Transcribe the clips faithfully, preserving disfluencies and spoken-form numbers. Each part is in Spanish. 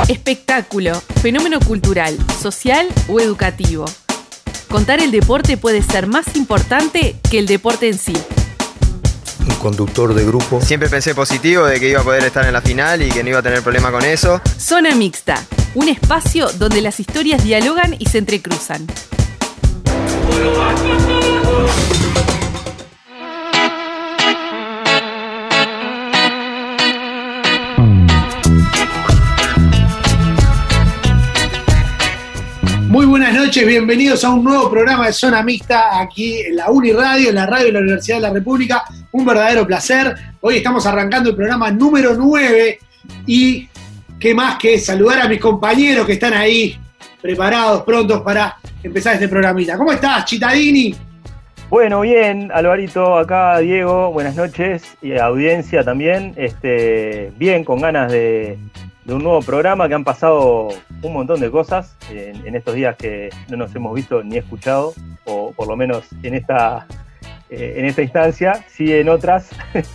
Espectáculo, fenómeno cultural, social o educativo. Contar el deporte puede ser más importante que el deporte en sí. Un conductor de grupo. Siempre pensé positivo de que iba a poder estar en la final y que no iba a tener problema con eso. Zona Mixta, un espacio donde las historias dialogan y se entrecruzan. Muy buenas noches, bienvenidos a un nuevo programa de Zona Mixta aquí en la Uniradio, en la radio de la Universidad de la República. Un verdadero placer. Hoy estamos arrancando el programa número nueve y qué más que saludar a mis compañeros que están ahí preparados, prontos para empezar este programita. ¿Cómo estás, Chitadini? Bueno, bien, Alvarito, acá Diego, buenas noches, y audiencia también. Este, bien, con ganas de, de un nuevo programa, que han pasado un montón de cosas en, en estos días que no nos hemos visto ni escuchado, o por lo menos en esta, eh, en esta instancia, sí en otras,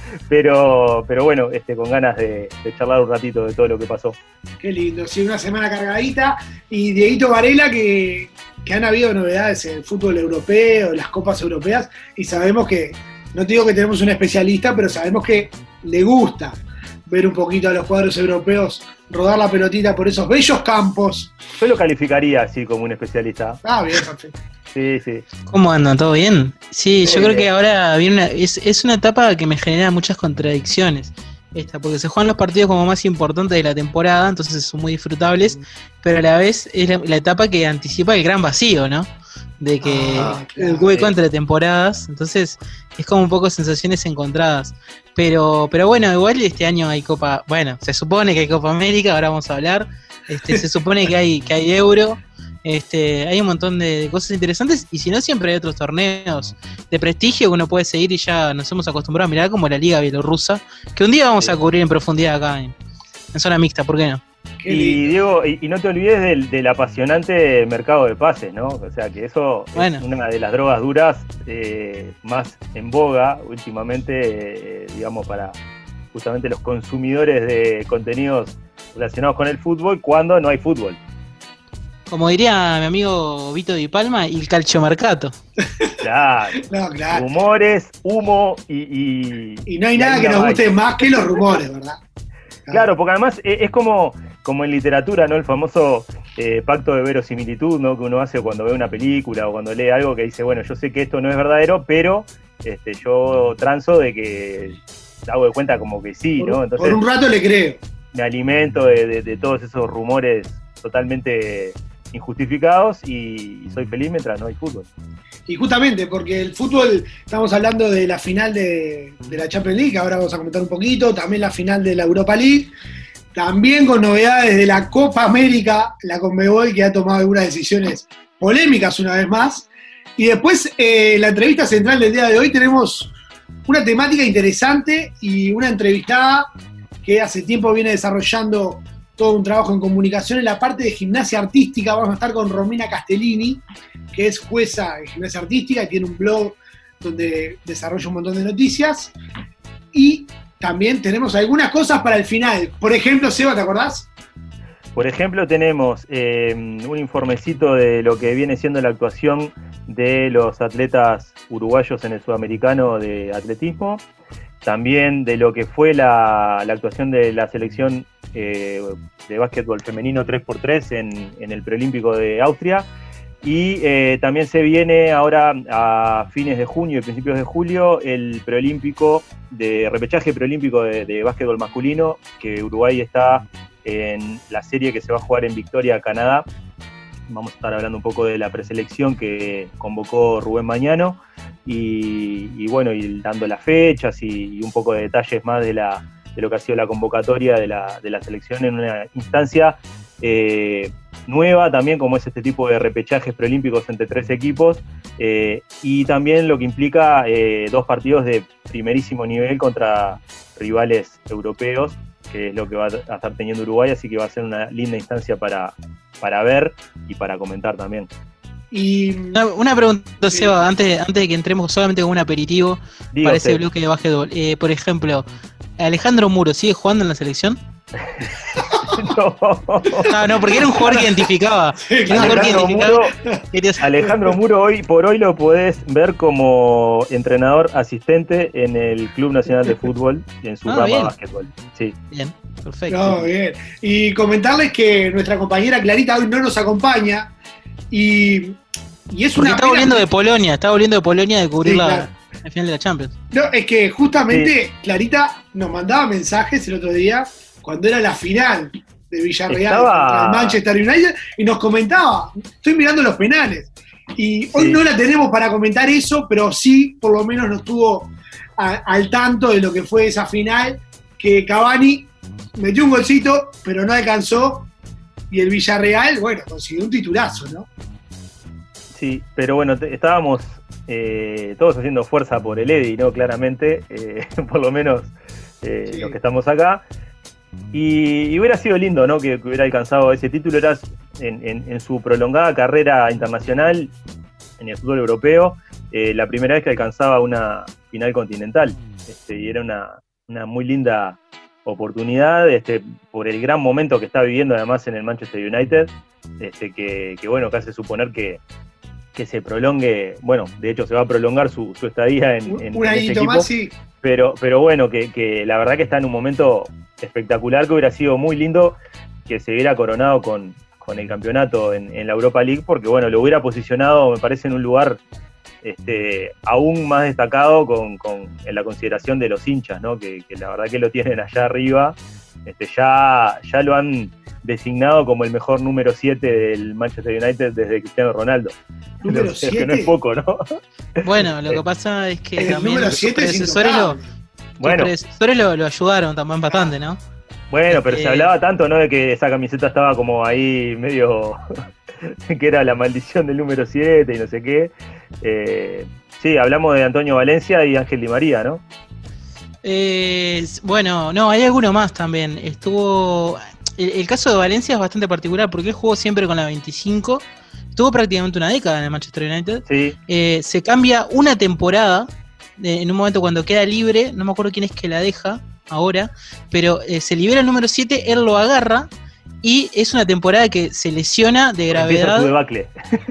pero, pero bueno, este, con ganas de, de charlar un ratito de todo lo que pasó. Qué lindo, sí, una semana cargadita. Y Dieguito Varela, que, que han habido novedades en el fútbol europeo, en las copas europeas, y sabemos que, no te digo que tenemos un especialista, pero sabemos que le gusta ver un poquito a los cuadros europeos rodar la pelotita por esos bellos campos. Yo lo calificaría así como un especialista. Ah, bien, perfecto. Sí, sí. ¿Cómo andan? ¿Todo bien? Sí, yo Eh, creo que ahora viene una, es, es una etapa que me genera muchas contradicciones. Esta, porque se juegan los partidos como más importantes de la temporada, entonces son muy disfrutables, pero a la vez es la, la etapa que anticipa el gran vacío, ¿no? De que Ah, claro. el hueco entre temporadas, entonces es como un poco sensaciones encontradas. Pero, pero bueno, igual este año hay Copa, bueno, se supone que hay Copa América, ahora vamos a hablar, este, se supone que hay, que hay Euro, este, hay un montón de cosas interesantes, y si no, siempre hay otros torneos de prestigio que uno puede seguir, y ya nos hemos acostumbrado a mirar, como la Liga Bielorrusa, que un día vamos a cubrir en profundidad acá en, en Zona Mixta, ¿por qué no? Qué Y lindo. Diego, y, y no te olvides del, del apasionante mercado de pases, ¿no? O sea que eso Bueno. es una de las drogas duras eh, más en boga últimamente, eh, digamos, para justamente los consumidores de contenidos relacionados con el fútbol cuando no hay fútbol. Como diría mi amigo Vito Di Palma, el calciomercato. Claro, No, claro. rumores, humo y... Y, Y no hay nada que nos guste más que los rumores, ¿verdad? Claro, porque además eh, es como, como en literatura, ¿no? El famoso eh, pacto de verosimilitud, ¿no? Que uno hace cuando ve una película o cuando lee algo que dice, bueno, yo sé que esto no es verdadero, pero este, yo transo de que hago de cuenta como que sí, Por, ¿no? Entonces por un rato le creo. me alimento de, de, de todos esos rumores totalmente injustificados y, y soy feliz mientras no hay fútbol. Y justamente porque el fútbol, estamos hablando de la final de, de la Champions League, ahora vamos a comentar un poquito, también la final de la Europa League, también con novedades de la Copa América, la Conmebol, que ha tomado algunas decisiones polémicas una vez más. Y después, eh, la entrevista central del día de hoy, tenemos una temática interesante y una entrevistada que hace tiempo viene desarrollando todo un trabajo en comunicación en la parte de gimnasia artística. Vamos a estar con Romina Castellini, que es jueza de gimnasia artística y tiene un blog donde desarrolla un montón de noticias. Y también tenemos algunas cosas para el final. Por ejemplo, Seba, ¿te acordás? Por ejemplo, tenemos eh, un informecito de lo que viene siendo la actuación de los atletas uruguayos en el Sudamericano de Atletismo. También de lo que fue la, la actuación de la selección eh, de básquetbol femenino tres por tres en, en el preolímpico de Austria. Y eh, también se viene ahora a fines de junio y principios de julio el preolímpico, de repechaje preolímpico de, de básquetbol masculino, que Uruguay está en la serie que se va a jugar en Victoria, Canadá. Vamos a estar hablando un poco de la preselección que convocó Rubén Mañano y, y bueno, y dando las fechas y, y un poco de detalles más de, la, de lo que ha sido la convocatoria de la, de la selección en una instancia eh, nueva también, como es este tipo de repechajes preolímpicos entre tres equipos, eh, y también lo que implica eh, dos partidos de primerísimo nivel contra rivales europeos, que es lo que va a estar teniendo Uruguay, así que va a ser una linda instancia para, para ver y para comentar también. Y Una, una pregunta, Sí. Seba, antes, antes de que entremos solamente con un aperitivo Digo, para ese Seba. bloque de básquetbol. Eh, por ejemplo, ¿Alejandro Muro sigue jugando en la selección? No. No, no, porque era un jugador que identificaba. Era un jugador que Alejandro identificaba. Muro, Querías- Alejandro Muro hoy por hoy lo podés ver como entrenador asistente en el Club Nacional de Fútbol en su Ah, rama bien. de básquetbol. Sí. Bien, perfecto. No, bien. Y comentarles que nuestra compañera Clarita hoy no nos acompaña y, y es Porque una está pena- volviendo de Polonia, está volviendo de Polonia de cubrir Sí, la, claro. la final de la Champions. No, es que justamente Clarita nos mandaba mensajes el otro día cuando era la final de Villarreal Estaba- contra el Manchester United y nos comentaba, estoy mirando los penales. Y hoy Sí. no la tenemos para comentar eso, pero sí, por lo menos nos tuvo a- al tanto de lo que fue esa final, que Cavani metió un golcito, pero no alcanzó, y el Villarreal, bueno, consiguió un titulazo, ¿no? Sí, pero bueno, te- estábamos eh, todos haciendo fuerza por el Eddy, ¿no? Claramente, eh, por lo menos eh, Sí. los que estamos acá. Y, y hubiera sido lindo, ¿no? Que, que hubiera alcanzado ese título. Era en, en- en su prolongada carrera internacional en el fútbol europeo, eh, la primera vez que alcanzaba una final continental. Este, y era una, una muy linda oportunidad, este, por el gran momento que está viviendo además en el Manchester United, este, que, que bueno, que hace suponer que, que se prolongue, bueno, de hecho se va a prolongar su, su estadía en, en, Un en ese añito equipo, más, sí. pero, pero bueno, que, que la verdad que está en un momento espectacular, que hubiera sido muy lindo que se hubiera coronado con, con el campeonato en, en la Europa League, porque bueno, lo hubiera posicionado, me parece, en un lugar este, aún más destacado con, con, en la consideración de los hinchas, ¿no? Que, que la verdad que lo tienen allá arriba, este, ya, ya lo han designado como el mejor número siete del Manchester United desde Cristiano Ronaldo. Número O sea, que no siete. es poco, ¿no? Bueno, lo que pasa es que El también número sus siete es predecesores, lo, intocable. sus Bueno, predecesores lo, lo ayudaron también bastante, ¿no? bueno, pero Eh, se hablaba tanto, ¿no? De que esa camiseta estaba como ahí medio... que era la maldición del número siete y no sé qué. Eh, sí, hablamos de Antonio Valencia y Ángel Di María, ¿no? Eh, bueno, no, hay alguno más también. Estuvo. El, el caso de Valencia es bastante particular porque él jugó siempre con la veinticinco. Estuvo prácticamente una década en el Manchester United. Sí, Eh, se cambia una temporada. eh, en un momento cuando queda libre, no me acuerdo quién es que la deja ahora, pero eh, se libera el número siete, él lo agarra y es una temporada que se lesiona de empieza gravedad. su debacle.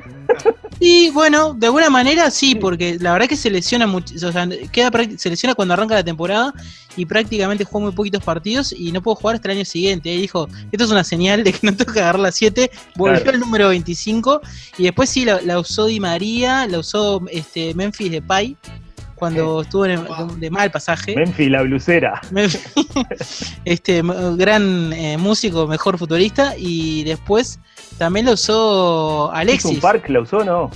Y bueno, de alguna manera sí, porque la verdad que se lesiona mucho, o sea, queda, práct- se lesiona cuando arranca la temporada y prácticamente jugó muy poquitos partidos y no pudo jugar hasta el año siguiente. Y dijo, esto es una señal de que no tengo que agarrar la siete, volvió Claro. al número veinticinco y después sí la, la usó Di María, la usó este, Memphis Depay cuando estuvo en el- Wow. de mal pasaje. Memphis, la blusera. este m- gran eh, músico, mejor futbolista, y después también lo usó ¿Hizo Alexis. un Park la usó, no?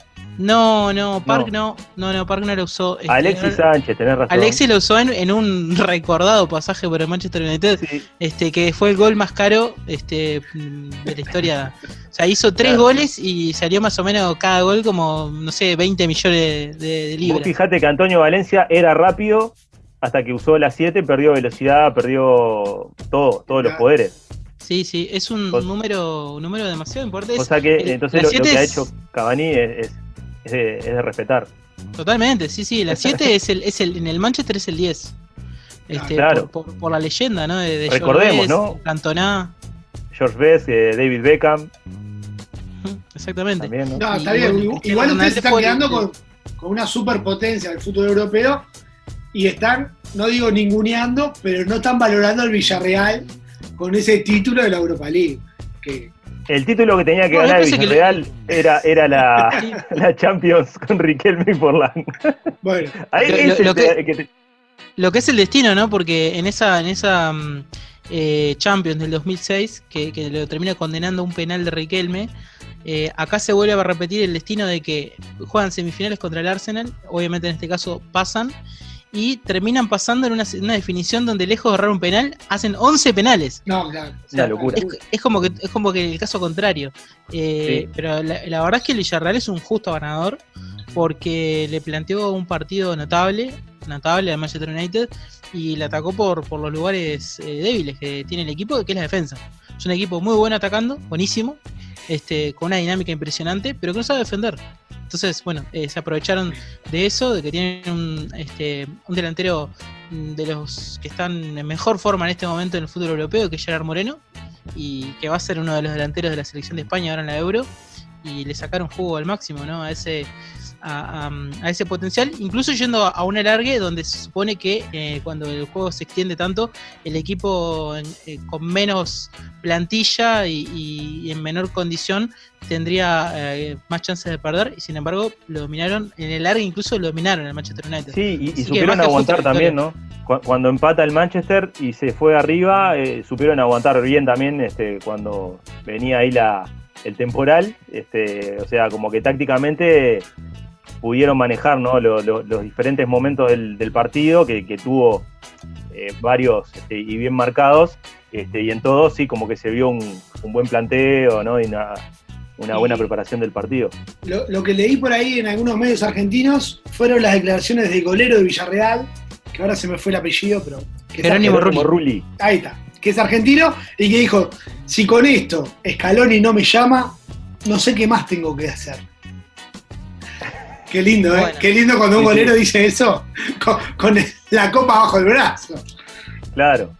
No, no, Park no, no, no, Park no lo usó. Este, Alexis Sánchez, tenés razón. Alexis lo usó en, en un recordado pasaje por el Manchester United, Sí, este, que fue el gol más caro este, de la historia. O sea, hizo tres Claro. goles y salió más o menos cada gol como, no sé, veinte millones de, de vos libras. fijate que Antonio Valencia era rápido hasta que usó la siete, perdió velocidad, perdió todo, todos los Claro. poderes. Sí, sí, es un Vos- número, un número demasiado importante. O Es- sea que el- entonces la lo, lo siete que ha es- hecho Cavani es, es, es de, es de respetar. Totalmente, sí, sí, la siete es el, es el, en el Manchester es el diez. Este, Claro. por, por- por la leyenda, ¿no? De, de Recordemos, George ¿no? Best, Cantona. George Best, eh, David Beckham, Ujú, exactamente. también, ¿no? No, está Y- bien. y- Igual, y igual ustedes Ronaldo se están fue- quedando con, con una superpotencia del fútbol europeo y están, no digo ninguneando, pero no están valorando al Villarreal con ese título de la Europa League. Que, El título que tenía que No, yo ganar el pensé que Villarreal era, era la, la Champions con Riquelme y Forlán. bueno, Ahí Lo- ese lo- es lo el que- que te- Lo que es el destino, ¿no? Porque en esa, en esa mm, eh, Champions del dos mil seis, que, que lo termina condenando a un penal de Riquelme, eh, acá se vuelve a repetir el destino de que juegan semifinales contra el Arsenal, obviamente en este caso pasan, y terminan pasando en una, una definición donde lejos de agarrar un penal, hacen once penales. no, claro. O sea, Una locura. Es, es como que, es como que el caso contrario. Eh, Sí. Pero la, la verdad es que el Villarreal es un justo ganador porque le planteó un partido notable, notable al Manchester United y le atacó por, por los lugares eh, débiles que tiene el equipo, que es la defensa. Es un equipo muy bueno atacando, buenísimo, este, con una dinámica impresionante, pero que no sabe defender. Entonces, bueno, eh, se aprovecharon de eso, de que tienen un, este, un delantero mm, de los que están en mejor forma en este momento en el fútbol europeo, que es Gerard Moreno, y que va a ser uno de los delanteros de la selección de España ahora en la Euro, y le sacaron jugo al máximo, ¿no? A ese, a, a, a ese potencial, incluso yendo a, a un alargue donde se supone que eh, cuando el juego se extiende tanto, el equipo en, eh, con menos plantilla y, y, y en menor condición tendría eh, más chances de perder, y sin embargo lo dominaron en el alargue, incluso lo dominaron el Manchester United. Sí, y, y Así supieron aguantar también, ¿no? Cuando empata el Manchester y se fue arriba, eh, supieron aguantar bien también este, cuando venía ahí la, el temporal, este, o sea, como que tácticamente pudieron manejar, ¿no? los, los, los diferentes momentos del, del partido, que, que tuvo eh, varios este, y bien marcados, este, y en todos sí como que se vio un, un buen planteo, ¿no? Y una, una buena preparación del partido. Lo, lo que leí por ahí en algunos medios argentinos fueron las declaraciones del golero de Villarreal, que ahora se me fue el apellido, pero... Que Jerónimo Rulli. Rulli. Ahí está, que es argentino y que dijo, si con esto Scaloni no me llama, no sé qué más tengo que hacer. Qué lindo, ¿eh? Bueno, qué lindo cuando un sí, golero sí. dice eso con, con la copa bajo el brazo. Claro.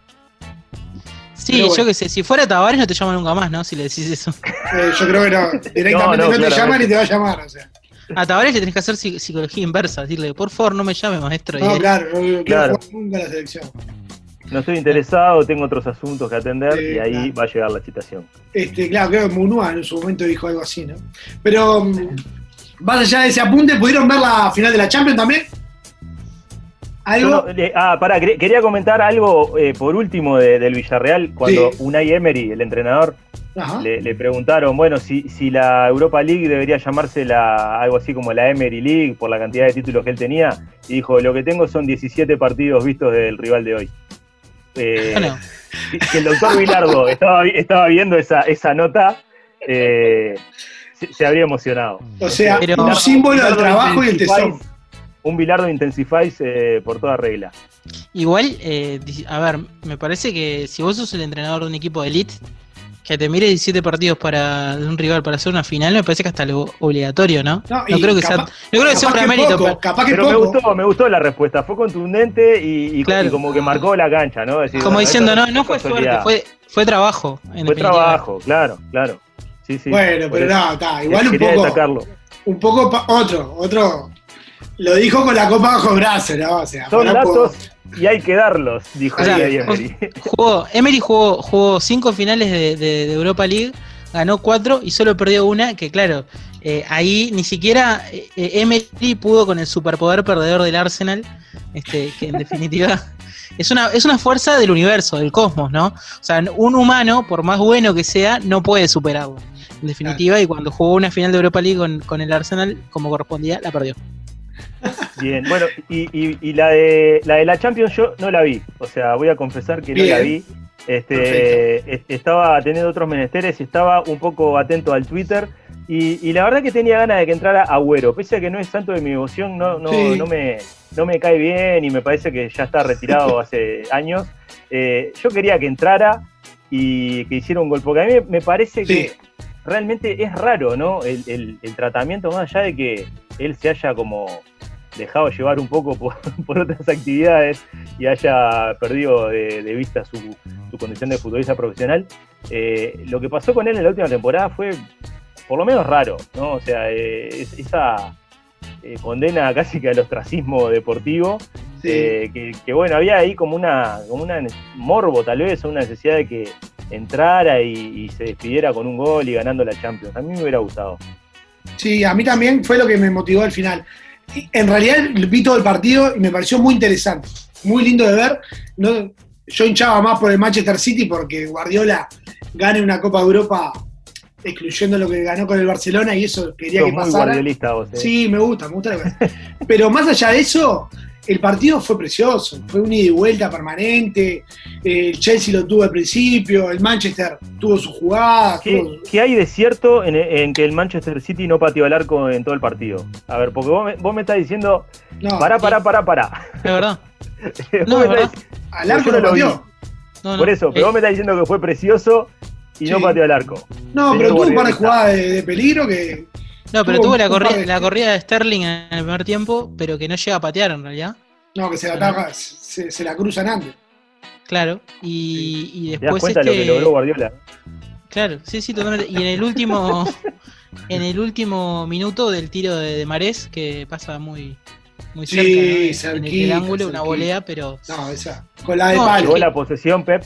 Sí, bueno. Yo qué sé, si fuera Tavares no te llama nunca más, ¿no? Si le decís eso. Eh, yo creo que no, directamente no, no, no te llama ni te va a llamar, o sea. A Tavares le tenés que hacer psicología inversa, decirle, por favor no me llame, maestro. No, y claro, no quiero claro. jugar nunca la selección. No estoy interesado, tengo otros asuntos que atender eh, y ahí claro. va a llegar la citación. Este, claro, creo que Munua en su momento dijo algo así, ¿no? Pero, más allá de ese apunte, ¿pudieron ver la final de la Champions también? ¿Algo? No, eh, ah, pará, quería comentar algo eh, por último de, del Villarreal, cuando sí. Unai Emery, el entrenador, le, le preguntaron, bueno, si, si la Europa League debería llamarse la, algo así como la Emery League por la cantidad de títulos que él tenía, y dijo, lo que tengo son diecisiete partidos vistos del rival de hoy. Eh, bueno. Si el doctor Bilardo estaba, estaba viendo esa, esa nota, eh, se, se habría emocionado. O sea, Pero, un símbolo del trabajo y el tesoro. Un Bilardo Intensifies eh, por toda regla. Igual, eh, a ver, me parece que si vos sos el entrenador de un equipo de elite, que te mire diecisiete partidos para de un rival para hacer una final, me parece que hasta lo obligatorio, ¿no? No, no creo que capaz, sea, no creo que sea un remérito. Poco, capaz que pero poco. me gustó, me gustó la respuesta, fue contundente y, y, claro. y como que marcó la cancha, ¿no? Decir, como bueno, diciendo, no, no fue suerte, fue, fue trabajo. En fue trabajo, claro, claro. Sí, sí. Bueno, pero no, está, igual un poco. Destacarlo. Un poco pa- otro, otro. Lo dijo con la copa bajo el brazo, ¿no? O sea, son datos y hay que darlos, dijo o sea, Emery. Jugó, Emery jugó, jugó cinco finales de, de, de Europa League, ganó cuatro y solo perdió una, que claro, eh, ahí ni siquiera eh, Emery pudo con el superpoder perdedor del Arsenal, este, que en definitiva es una, es una fuerza del universo, del cosmos, ¿no? O sea, un humano, por más bueno que sea, no puede superarlo, en definitiva, claro. Y cuando jugó una final de Europa League con, con el Arsenal, como correspondía, la perdió. Bien, bueno, y, y, y la de la de la Champions yo no la vi, o sea, voy a confesar que Bien. no la vi. Este, est- estaba teniendo otros menesteres, estaba un poco atento al Twitter y, y la verdad que tenía ganas de que entrara Agüero, pese a que no es santo de mi devoción, no, no, sí. no, me, no me cae bien y me parece que ya está retirado hace años. Eh, yo quería que entrara y que hiciera un gol, porque a mí me parece sí. que realmente es raro, ¿no? El, el, el tratamiento, más allá de que él se haya como dejado llevar un poco por, por otras actividades y haya perdido de, de vista su, su condición de futbolista profesional. Eh, lo que pasó con él en la última temporada fue por lo menos raro, ¿no? O sea, eh, es, esa eh, condena casi que al ostracismo deportivo, sí. eh, que, que bueno, había ahí como una, como una morbo tal vez, una necesidad de que entrara y, y se despidiera con un gol y ganando la Champions. A mí me hubiera gustado. Sí, a mí también fue lo que me motivó al final. En realidad vi todo el partido y me pareció muy interesante, muy lindo de ver. No, yo hinchaba más por el Manchester City porque Guardiola gane una Copa de Europa excluyendo lo que ganó con el Barcelona y eso quería Sos que pasara. Muy guardiolista vos, eh. Sí, me gusta, me gusta. Lo que... Pero más allá de eso, el partido fue precioso, fue un ida y vuelta permanente. El Chelsea lo tuvo al principio, el Manchester tuvo su jugada. ¿Qué, tuvo... ¿qué hay de cierto en, en que el Manchester City no pateó al arco en todo el partido? A ver, porque vos me, vos me estás diciendo, no, pará, pará, pará, pará. Es verdad. No, es verdad. Al arco no lo pateó. No, no. Por eso, pero eh. vos me estás diciendo que fue precioso y sí. no pateó al arco. No, Señor pero tuvo un par de jugadas de, de peligro que... No, pero tuvo, tuvo la, corri- de... la corrida de Sterling en el primer tiempo, pero que no llega a patear en realidad. No, que se la, ataca, se, se la cruzan antes. Claro, y, y después. ¿Te das cuenta este... de lo que logró Guardiola? Claro, sí, sí, totalmente. Y en el último, en el último minuto del tiro de, de Marés, que pasa muy, muy cerca, Sí, ¿no? cerquita, En el ángulo, una cerquita. volea, pero No, esa. Con la de No, palo. Llegó la posesión, Pep.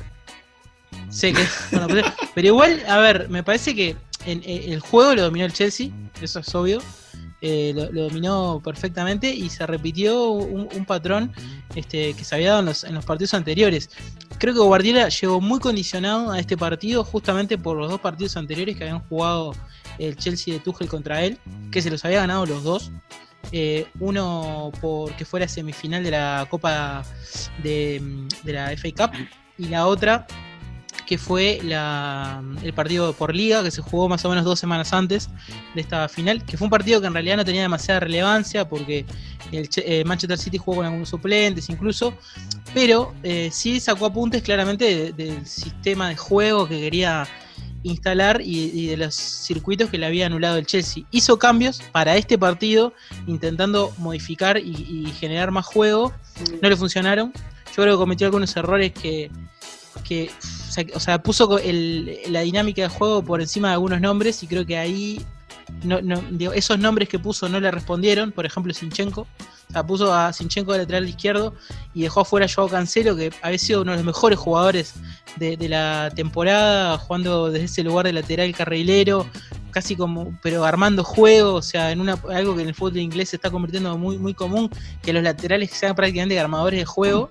sé que es una pelea. Pero igual, a ver, me parece que en, en el juego lo dominó el Chelsea, eso es obvio. Eh, lo, lo dominó perfectamente y se repitió un, un patrón este, que se había dado en los, en los partidos anteriores. Creo que Guardiola llegó muy condicionado a este partido justamente por los dos partidos anteriores que habían jugado el Chelsea de Tuchel contra él, que se los había ganado los dos. Eh, uno porque fue la semifinal de la Copa de, de la F A Cup y la otra que fue la, el partido por Liga, que se jugó más o menos dos semanas antes de esta final, que fue un partido que en realidad no tenía demasiada relevancia porque el eh, Manchester City jugó con algunos suplentes incluso, pero eh, sí sacó apuntes claramente de, del sistema de juego que quería instalar y, y de los circuitos que le había anulado el Chelsea. Hizo cambios para este partido intentando modificar y, y generar más juego, no le funcionaron. Yo creo que cometió algunos errores que que o sea, puso el, la dinámica de juego por encima de algunos nombres y creo que ahí no, no, digo, esos nombres que puso no le respondieron. Por ejemplo, Zinchenko, o sea, puso a Zinchenko de lateral izquierdo y dejó afuera a Joao Cancelo, que había sido uno de los mejores jugadores de, de la temporada, jugando desde ese lugar de lateral carrilero, casi como, pero armando juego, o sea, en una algo que en el fútbol inglés se está convirtiendo muy, muy común, que los laterales sean prácticamente armadores de juego.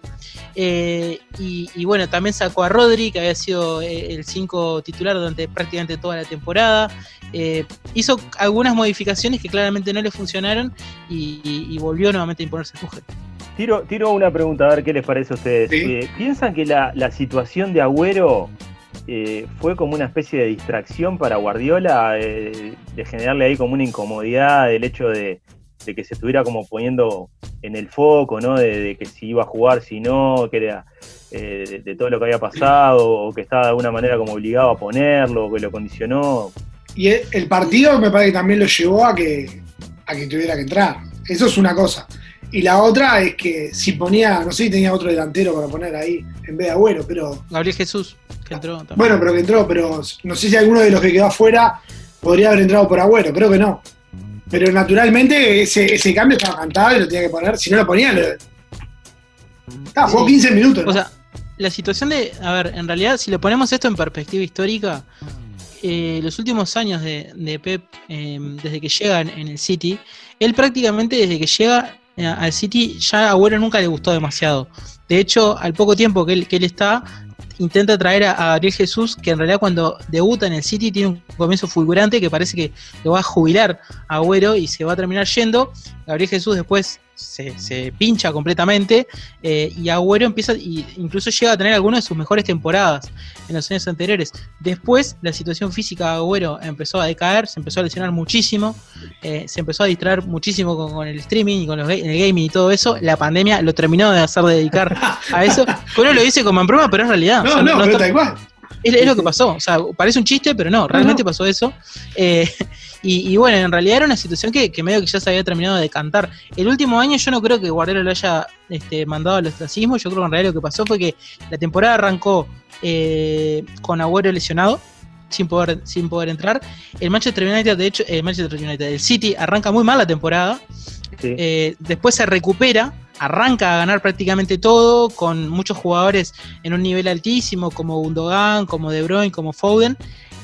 Eh, y, y bueno, también sacó a Rodri, que había sido el cinco titular durante prácticamente toda la temporada. Eh, hizo algunas modificaciones que claramente no le funcionaron y, y, y volvió nuevamente a imponerse Tuchel. Tiro, tiro una pregunta, a ver qué les parece a ustedes. Sí. Eh, ¿Piensan que la, la situación de Agüero eh, fue como una especie de distracción para Guardiola, eh, de generarle ahí como una incomodidad del hecho de, de que se estuviera como poniendo en el foco, ¿no? De, de que si iba a jugar, si no, que era eh, de, de todo lo que había pasado, o que estaba de alguna manera como obligado a ponerlo, o que lo condicionó? Y el, el partido me parece que también lo llevó a que, a que tuviera que entrar. Eso es una cosa. Y la otra es que si ponía, no sé si tenía otro delantero para poner ahí en vez de Agüero, pero... Gabriel Jesús, que entró también. Bueno, pero que entró, pero no sé si alguno de los que quedó afuera podría haber entrado por Agüero, creo que no. Pero naturalmente ese, ese cambio estaba cantado y lo tenía que poner. Si no lo ponía, lo... Ah, jugó Sí. quince minutos, ¿no? O sea, la situación de, a ver, en realidad, si lo ponemos esto en perspectiva histórica, eh, los últimos años de, de Pep, eh, desde que llega en, en el City, él prácticamente desde que llega eh, al City, ya a Agüero nunca le gustó demasiado. De hecho, al poco tiempo que él, que él está, intenta traer a, a Gabriel Jesús, que en realidad cuando debuta en el City tiene un comienzo fulgurante que parece que lo va a jubilar a Agüero y se va a terminar yendo. Gabriel Jesús después se, se pincha completamente eh, y Agüero empieza, y incluso llega a tener algunas de sus mejores temporadas en los años anteriores. Después la situación física de Agüero empezó a decaer, se empezó a lesionar muchísimo, eh, se empezó a distraer muchísimo con, con el streaming y con los, el gaming y todo eso. La pandemia lo terminó de hacer dedicar a eso. Uno lo dice como en broma, pero es realidad. No, O sea, no, no pero está- tal cual. es, es lo que pasó, o sea, parece un chiste, pero no, realmente no. pasó eso. Eh, y, y bueno, en realidad era una situación que, que medio que ya se había terminado de decantar. El último año yo no creo que Guardiola lo haya este, mandado al ostracismo, yo creo que en realidad lo que pasó fue que la temporada arrancó eh, con Agüero lesionado, sin poder, sin poder entrar. El Manchester United, de hecho, el Manchester United, el City arranca muy mal la temporada. Sí. Eh, después se recupera, arranca a ganar prácticamente todo, con muchos jugadores en un nivel altísimo, como Gundogan, como De Bruyne, como Foden.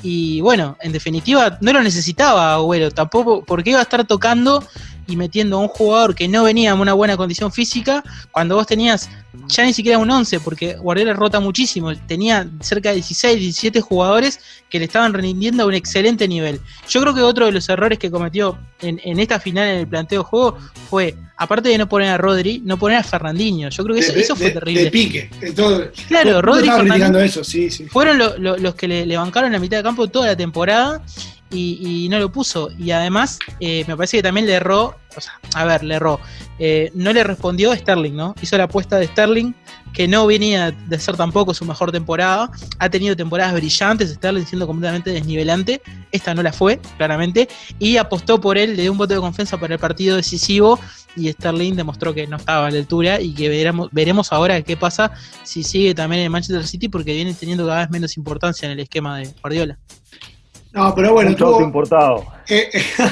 Y bueno, en definitiva, no lo necesitaba Agüero, tampoco, porque iba a estar tocando y metiendo a un jugador que no venía en una buena condición física, cuando vos tenías ya ni siquiera un once, porque Guardiola rota muchísimo, tenía cerca de dieciséis, diecisiete jugadores que le estaban rindiendo a un excelente nivel. Yo creo que otro de los errores que cometió en, en esta final en el planteo de juego fue, aparte de no poner a Rodri, no poner a Fernandinho. Yo creo que eso, de, eso fue de- terrible. De pique. de todo. Claro, Yo Rodri y estaba criticando Fernandinho eso, sí, sí. fueron lo- lo- los que le, le bancaron la mitad de campo toda la temporada y, y no lo puso. Y además, eh, me parece que también le erró, o sea, a ver, le erró. Eh, no le respondió a Sterling, ¿no? Hizo la apuesta de Sterling, que no venía de ser tampoco su mejor temporada. Ha tenido temporadas brillantes, Sterling siendo completamente desnivelante. Esta no la fue, claramente. Y apostó por él, le dio un voto de confianza para el partido decisivo y Sterling demostró que no estaba a la altura y que veremos, veremos ahora qué pasa si sigue también en Manchester City, porque viene teniendo cada vez menos importancia en el esquema de Guardiola. No, pero bueno, Mucho auto tuvo, importado. eh,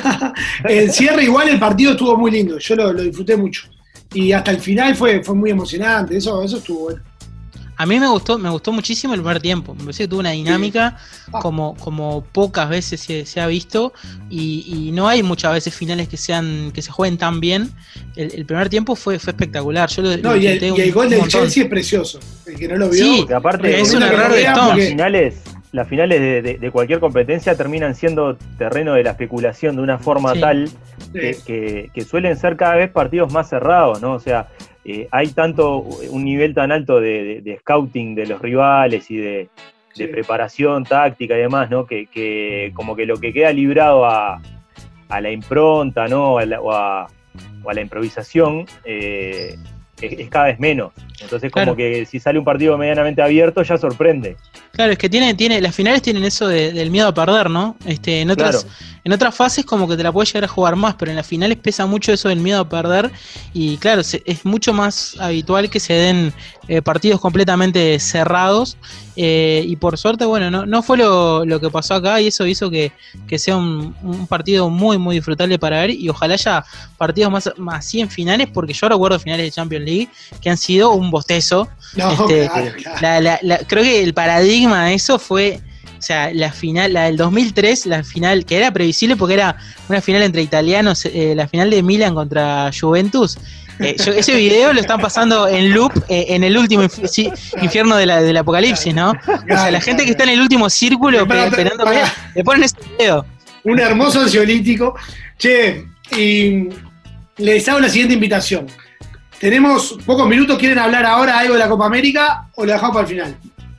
el cierre igual, el partido estuvo muy lindo, yo lo, lo disfruté mucho. Y hasta el final fue, fue muy emocionante, eso, eso estuvo bueno. A mí me gustó, me gustó muchísimo el primer tiempo. Me pareció que tuvo una dinámica sí. ah. como, como pocas veces se, se ha visto. Y, y no hay muchas veces finales que sean, que se jueguen tan bien. El, el primer tiempo fue, fue espectacular. Yo lo, no, lo y el, y el gol del montón. Chelsea es precioso. El que no lo vio. Sí, porque aparte es un las error de Stones. finales, las finales de, de, de cualquier competencia terminan siendo terreno de la especulación de una forma Sí. tal Sí. que, que, que suelen ser cada vez partidos más cerrados, ¿no? O sea, eh, hay tanto un nivel tan alto de, de, de scouting de los rivales y de, de Sí. preparación táctica y demás, ¿no? Que, que como que lo que queda librado a, a la impronta, ¿no? A la, o, a, o a la improvisación eh, es, es cada vez menos. Entonces, como Claro. que si sale un partido medianamente abierto ya sorprende. Claro, es que tiene, tiene, las finales tienen eso de, del miedo a perder, ¿no? Este, en otras, Claro. en otras fases como que te la puedes llegar a jugar más, pero en las finales pesa mucho eso del miedo a perder. Y claro, se, es mucho más habitual que se den eh, partidos completamente cerrados. Eh, y por suerte, bueno, no, no fue lo, lo que pasó acá, y eso hizo que, que sea un, un partido muy, muy disfrutable para ver. Y ojalá haya partidos más, más así en finales, porque yo recuerdo finales de Champions League que han sido un bostezo. No, Este, claro, claro. La, la, la, creo que el paradigma de eso fue, o sea, la final, la del dos mil tres, la final, que era previsible porque era una final entre italianos, eh, la final de Milan contra Juventus. Eh, yo, ese video lo están pasando en loop eh, en el último inf- sí, infierno de la, del apocalipsis, ¿no? O sea, la gente que está en el último círculo Para, pe- esperando para. que le ponen ese video. Un hermoso ansiolítico. Che, y les hago la siguiente invitación. Tenemos pocos minutos, ¿quieren hablar ahora algo de la Copa América o lo dejamos para el final?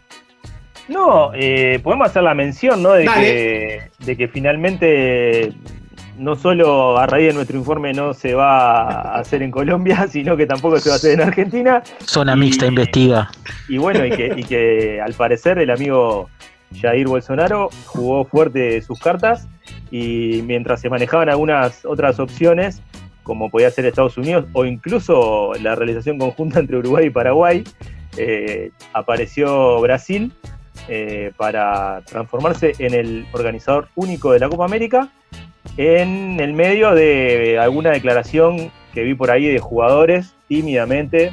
No, eh, podemos hacer la mención, ¿no? De Dale. que, de que finalmente no solo a raíz de nuestro informe no se va a hacer en Colombia, sino que tampoco se va a hacer en Argentina. Zona Y- mixta investiga. Y bueno, y que, y que al parecer el amigo Jair Bolsonaro jugó fuerte sus cartas, y mientras se manejaban algunas otras opciones, como podía ser Estados Unidos o incluso la realización conjunta entre Uruguay y Paraguay, eh, apareció Brasil eh, para transformarse en el organizador único de la Copa América, en el medio de alguna declaración que vi por ahí de jugadores tímidamente.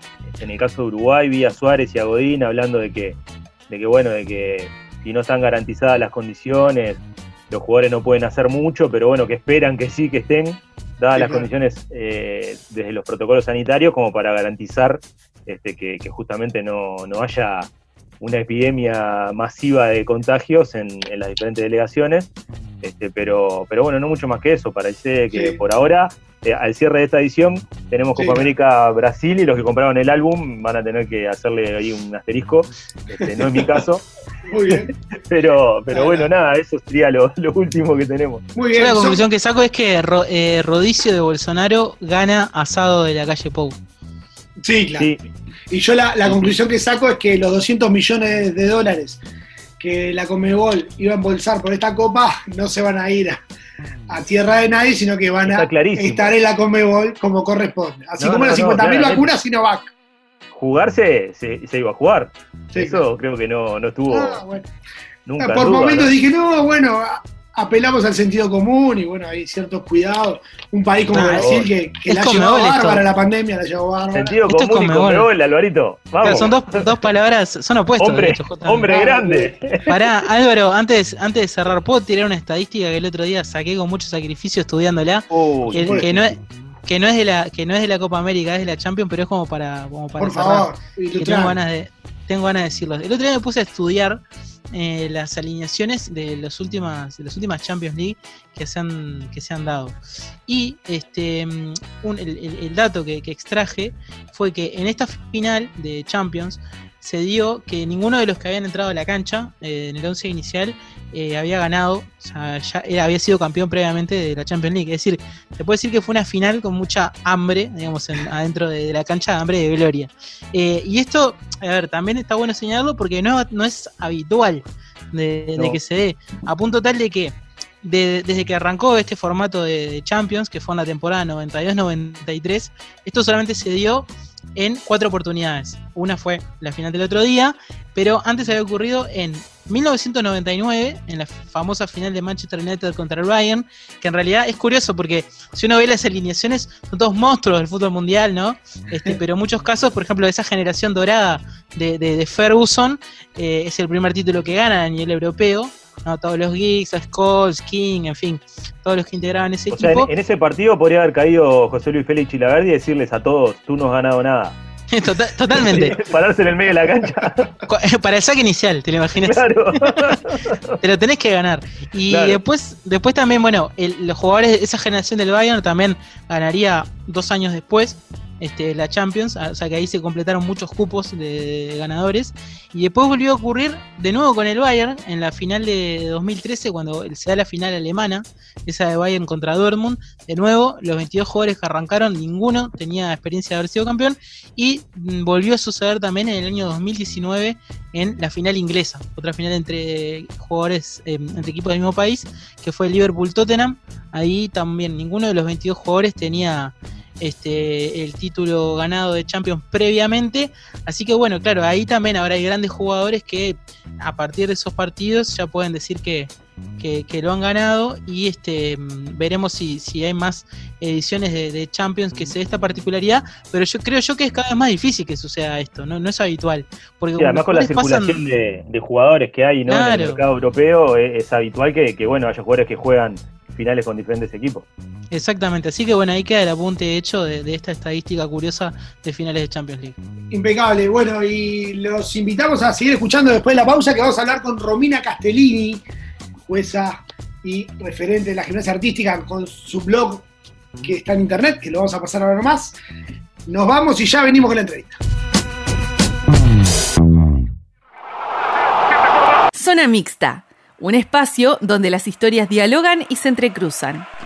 En el caso de Uruguay vi a Suárez y a Godín hablando de que, de que bueno, de que si no están garantizadas las condiciones, los jugadores no pueden hacer mucho, pero bueno, que esperan que sí, que estén, dadas Sí, las claro. condiciones eh, desde los protocolos sanitarios, como para garantizar este, que, que justamente no, no haya una epidemia masiva de contagios en, en las diferentes delegaciones. Este, pero, pero bueno, no mucho más que eso. Parece que Sí. por ahora, eh, al cierre de esta edición, tenemos Sí, Copa claro. América Brasil, y los que compraron el álbum van a tener que hacerle ahí un asterisco. Este, no es mi caso, Muy bien, pero, pero Ah, bueno, no. nada, eso sería lo, lo último que tenemos. muy Yo bien. la Son- conclusión que saco es que Ro- eh, Rodicio de Bolsonaro gana asado de la calle Pou. Sí, claro. Sí, Y yo la, la conclusión que saco es que los doscientos millones de dólares que la Conmebol iba a embolsar por esta copa no se van a ir a, a tierra de nadie, sino que van a Está clarísimo. estar en la Conmebol como corresponde. Así No, como no, las no, cincuenta mil claramente. vacunas Sinovac. jugarse se, se iba a jugar. Sí, Eso claro. creo que no, no estuvo Ah, bueno. nunca Por en duda, momentos ¿no? dije, no, bueno, a- apelamos al sentido común y bueno, hay ciertos cuidados. Un país como Ah, Brasil que, que es la llevó Conmebol esto. bárbara la pandemia, la llevó bárbara. Sentido Esto es común y Conmebol. Conmebol, Alvarito. Vamos. Claro, son dos, dos palabras, son opuestos. de hombre, hecho, justamente. hombre Ah, grande. Pará, Álvaro, antes, antes de cerrar, ¿puedo tirar una estadística que el otro día saqué con mucho sacrificio estudiándola? Uy, Que, supuesto. que no es, que no es de la, que no es de la Copa América, es de la Champions, pero es como para, como para Por cerrar. favor, Que tengo ilustrame. ganas de, tengo ganas de decirlo. El otro día me puse a estudiar eh, las alineaciones de los últimas, de las últimas Champions League que se han, que se han dado. Y este mm, un- el, el- el dato que, que extraje fue que en esta final de Champions se dio que ninguno de los que habían entrado a la cancha eh, en el once inicial eh, había ganado, o sea, ya era- había sido campeón previamente de la Champions League. Es decir, se puede decir que fue una final con mucha hambre, digamos, en- adentro de, de la cancha, hambre de gloria. Eh, y esto, a ver, también está bueno señalarlo porque no, no es habitual de, de No. que se dé, a punto tal de que de, desde que arrancó este formato de, de Champions, que fue en la temporada noventa y dos noventa y tres, esto solamente se dio en cuatro oportunidades. Una fue la final del otro día, pero antes había ocurrido en mil novecientos noventa y nueve, en la famosa final de Manchester United contra el Bayern, que en realidad es curioso porque si uno ve las alineaciones son todos monstruos del fútbol mundial, ¿no? Este, pero en muchos casos, por ejemplo, esa generación dorada de, de, de Ferguson eh, es el primer título que gana a nivel europeo, ¿no? Todos los Giggs, Scholes, King, en fin, todos los que integraban ese o equipo. sea, en, en ese partido podría haber caído José Luis Félix Chilaverdi y decirles a todos, tú no has ganado nada. Total, totalmente. Pararse en el medio de la cancha. Para el saque inicial, te lo imaginas. Claro. Te lo tenés que ganar. Y claro. después, después también, bueno, el, los jugadores de esa generación del Bayern también ganaría dos años después este, la Champions, o sea que ahí se completaron muchos cupos de, de ganadores. Y después volvió a ocurrir de nuevo con el Bayern en la final de dos mil trece, cuando se da la final alemana, esa de Bayern contra Dortmund. De nuevo, los veintidós jugadores que arrancaron, ninguno tenía experiencia de haber sido campeón. Y mm, volvió a suceder también en el año dos mil diecinueve en la final inglesa, otra final entre jugadores, eh, entre equipos del mismo país, que fue el Liverpool-Tottenham. Ahí también ninguno de los veintidós jugadores tenía Este, el título ganado de Champions previamente, así que bueno, claro, ahí también ahora hay grandes jugadores que a partir de esos partidos ya pueden decir que, que, que lo han ganado, y este veremos si, si hay más ediciones de, de Champions que se dé esta particularidad, pero yo creo yo que es cada vez más difícil que suceda esto, no, no es habitual, porque sí, además con la circulación pasan... de, de jugadores que hay, ¿no? Claro. En el mercado europeo es, es habitual que, que bueno, haya jugadores que juegan finales con diferentes equipos. Exactamente, así que bueno, ahí queda el apunte hecho de, de esta estadística curiosa de finales de Champions League. Impecable, bueno, y los invitamos a seguir escuchando después de la pausa, que vamos a hablar con Romina Castellini, jueza y referente de la gimnasia artística, con su blog que está en internet, que lo vamos a pasar ahora nomás. Nos vamos y ya venimos con la entrevista. Zona Mixta, un espacio donde las historias dialogan y se entrecruzan.